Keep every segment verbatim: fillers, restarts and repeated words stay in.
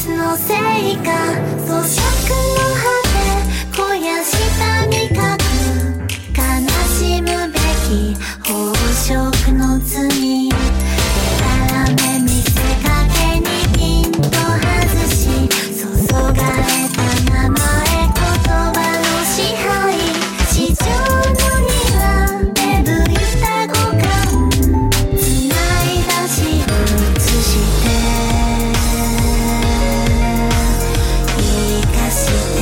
のせいか咀嚼の果て肥やした味覚悲しむべき飽食の罪でたらめ見せかけにピンと外し注がれた名前言葉の支配市場の庭でぶいた五感つないだし映して生かして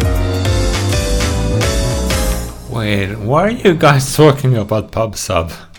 Wait, why are you guys talking about pub sub?